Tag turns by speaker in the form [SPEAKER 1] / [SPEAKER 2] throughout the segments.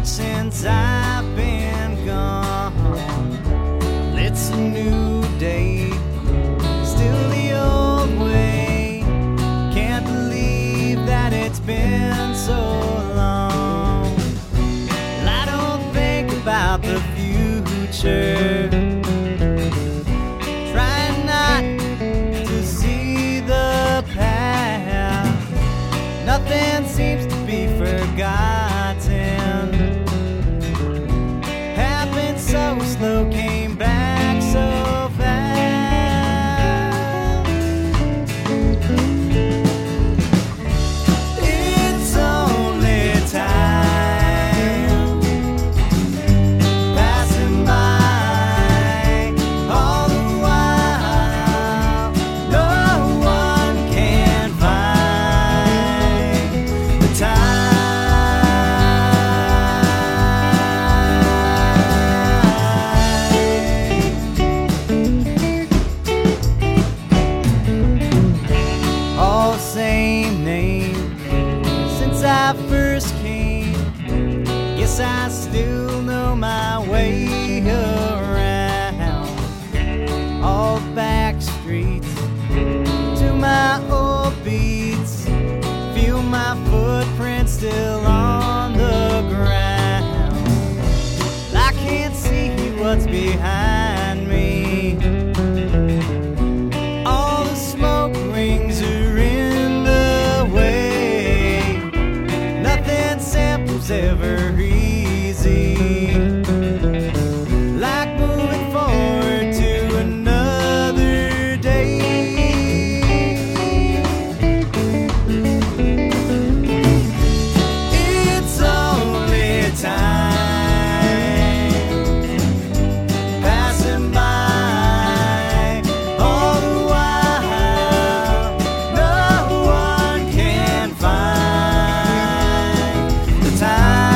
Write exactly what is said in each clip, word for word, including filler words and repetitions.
[SPEAKER 1] much since I've been gone. It's a new day, still the old way. Can't believe that it's been so long. Well, I don't think about the future, trying not to see the past. Nothing seems to be forgotten. Happened so slow, came back so fast. It's only time passing by. All the while, no one can find the time. All the same name since I first came. Guess I still know my way around all back streets to my old beats. Feel my footprints still on the ground. I can't see what's behind me. All the smoke rings are in the way. Nothing simple's ever easy, like moving forward to another day. It's only time passing by. All the while, no one can find the time.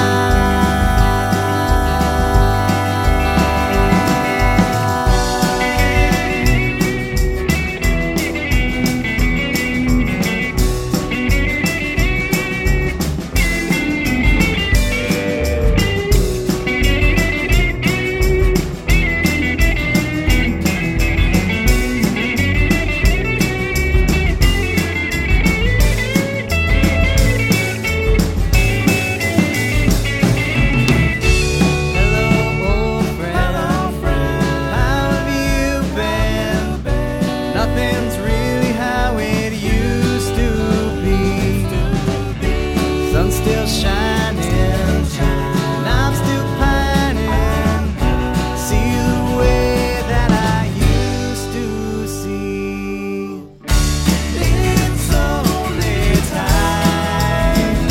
[SPEAKER 1] Hello, old friend. How have you been? Nothing's really how it used to be. Sun's still shining, and I'm still pining. See the way that I used to see. It's only time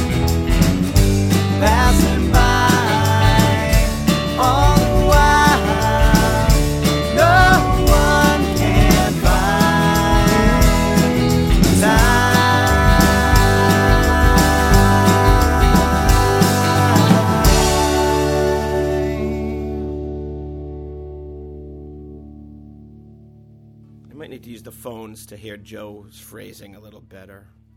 [SPEAKER 1] passing by. All the while, no one can find the time.
[SPEAKER 2] I might need to use the phones to hear Joe's phrasing a little better.